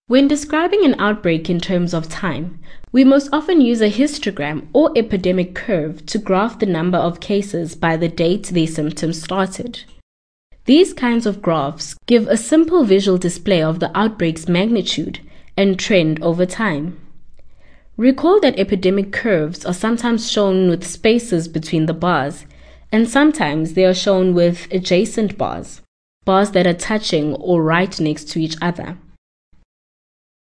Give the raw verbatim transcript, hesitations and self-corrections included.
When describing an outbreak in terms of time, we most often use a histogram or epidemic curve to graph the number of cases by the date their symptoms started. These kinds of graphs give a simple visual display of the outbreak's magnitude and trend over time. Recall that epidemic curves are sometimes shown with spaces between the bars, and sometimes they are shown with adjacent bars, bars that are touching or right next to each other.